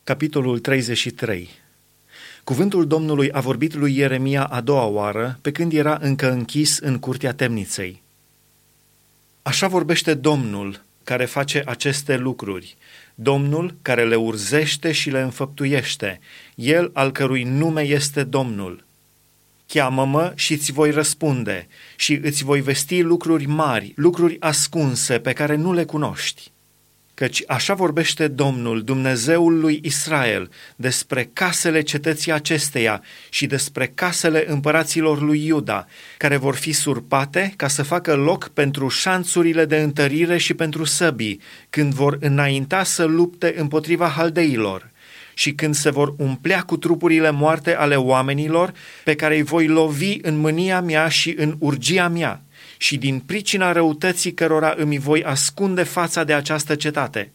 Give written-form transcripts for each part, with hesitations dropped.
Capitolul 33. Cuvântul Domnului a vorbit lui Ieremia a doua oară, pe când era încă închis în curtea temniței. Așa vorbește Domnul, care face aceste lucruri, Domnul care le urzește și le înfăptuiește, El al cărui nume este Domnul. Cheamă-mă și îți voi răspunde și îți voi vesti lucruri mari, lucruri ascunse pe care nu le cunoști. Căci așa vorbește Domnul, Dumnezeul lui Israel, despre casele cetății acesteia și despre casele împăraților lui Iuda, care vor fi surpate ca să facă loc pentru șanțurile de întărire și pentru săbii, când vor înainta să lupte împotriva haldeilor și când se vor umplea cu trupurile moarte ale oamenilor pe care îi voi lovi în mânia mea și în urgia mea, și din pricina răutății cărora îmi voi ascunde fața de această cetate.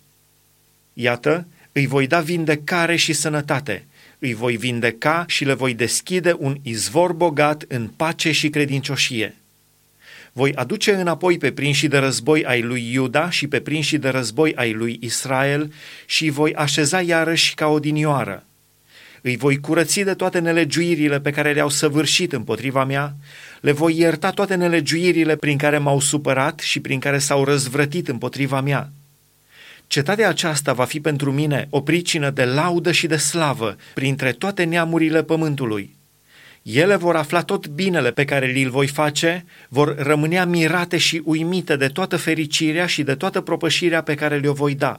Iată, îi voi da vindecare și sănătate, îi voi vindeca și le voi deschide un izvor bogat în pace și credincioșie. Voi aduce înapoi pe prinșii de război ai lui Iuda și pe prinșii de război ai lui Israel și îi voi așeza iarăși ca odinioară. Îi voi curăți de toate nelegiuirile pe care le-au săvârșit împotriva mea, le voi ierta toate nelegiuirile prin care m-au supărat și prin care s-au răzvrătit împotriva mea. Cetatea aceasta va fi pentru mine o pricină de laudă și de slavă printre toate neamurile pământului. Ele vor afla tot binele pe care li-l voi face, vor rămânea mirate și uimite de toată fericirea și de toată propășirea pe care le-o voi da.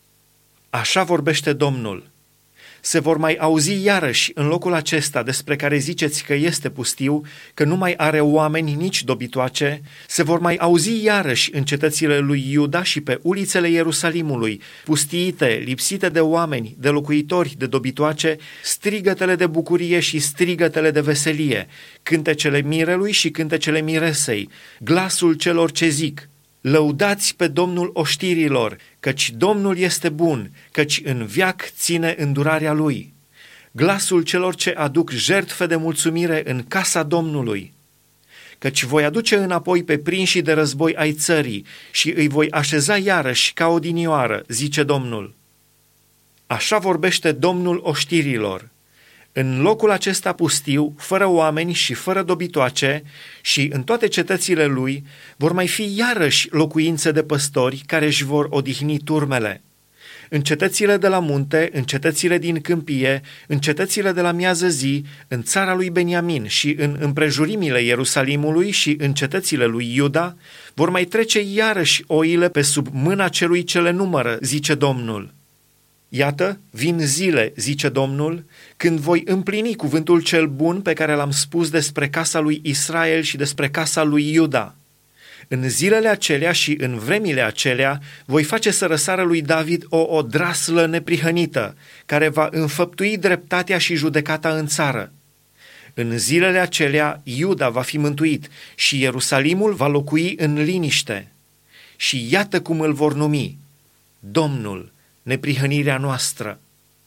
Așa vorbește Domnul. Se vor mai auzi iarăși în locul acesta despre care ziceți că este pustiu, că nu mai are oameni nici dobitoace, se vor mai auzi iarăși în cetățile lui Iuda și pe ulițele Ierusalimului, pustiite, lipsite de oameni, de locuitori, de dobitoace, strigătele de bucurie și strigătele de veselie, cântecele mirelui și cântecele miresei, glasul celor ce zic: lăudați pe Domnul oștirilor, căci Domnul este bun, căci în veac ține îndurarea Lui. Glasul celor ce aduc jertfe de mulțumire în casa Domnului. Căci voi aduce înapoi pe prinșii de război ai țării și îi voi așeza iarăși ca odinioară, zice Domnul. Așa vorbește Domnul oștirilor. În locul acesta pustiu, fără oameni și fără dobitoace, și în toate cetățile lui vor mai fi iarăși locuințe de păstori care își vor odihni turmele. În cetățile de la munte, în cetățile din câmpie, în cetățile de la miază zi, în țara lui Beniamin și în împrejurimile Ierusalimului și în cetățile lui Iuda, vor mai trece iarăși oile pe sub mâna celui ce le numără, zice Domnul. Iată, vin zile, zice Domnul, când voi împlini cuvântul cel bun pe care l-am spus despre casa lui Israel și despre casa lui Iuda. În zilele acelea și în vremile acelea voi face să răsară lui David o odraslă neprihănită, care va înfăptui dreptatea și judecata în țară. În zilele acelea Iuda va fi mântuit și Ierusalimul va locui în liniște. Și iată cum îl vor numi: Domnul, neprihănirea noastră.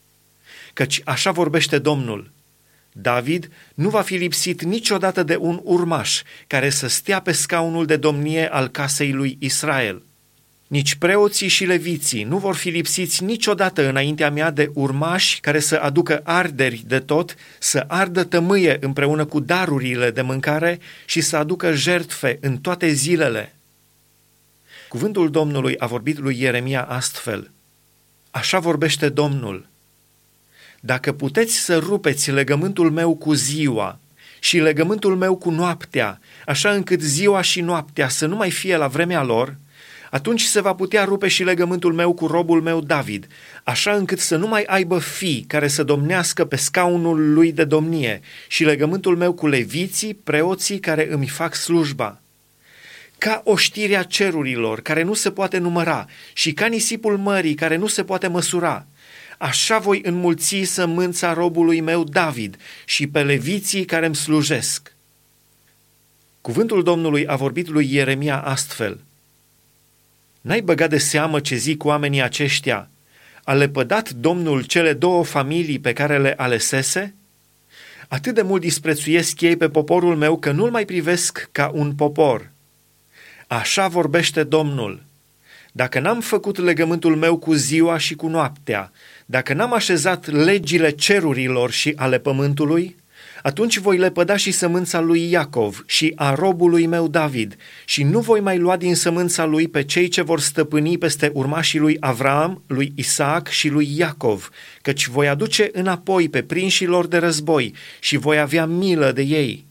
Căci așa vorbește Domnul: David nu va fi lipsit niciodată de un urmaș care să stea pe scaunul de domnie al casei lui Israel. Nici preoții și leviții nu vor fi lipsiți niciodată înaintea mea de urmași care să aducă arderi de tot, să ardă tămâie împreună cu darurile de mâncare și să aducă jertfe în toate zilele. Cuvântul Domnului a vorbit lui Ieremia astfel: Așa vorbește Domnul: dacă puteți să rupeți legământul meu cu ziua și legământul meu cu noaptea, așa încât ziua și noaptea să nu mai fie la vremea lor, atunci se va putea rupe și legământul meu cu robul meu David, așa încât să nu mai aibă fii care să domnească pe scaunul lui de domnie, și legământul meu cu leviții, preoții care îmi fac slujba. Ca oștirea cerurilor, care nu se poate număra, și ca nisipul mării, care nu se poate măsura, așa voi înmulți sămânța robului meu David și pe leviții care îmi slujesc. Cuvântul Domnului a vorbit lui Ieremia astfel: N-ai băgat de seamă ce zic oamenii aceștia? A lepădat Domnul cele două familii pe care le alesese? Atât de mult disprețuiesc ei pe poporul meu că nu-l mai privesc ca un popor. Așa vorbește Domnul: Dacă n-am făcut legământul meu cu ziua și cu noaptea, Dacă n-am așezat legile cerurilor și ale pământului, atunci voi lepăda și sămânța lui Iacov și a robului meu David și nu voi mai lua din sămânța lui pe cei ce vor stăpâni peste urmașii lui Avram, lui Isaac și lui Iacov, căci voi aduce înapoi pe prinșilor de război și voi avea milă de ei.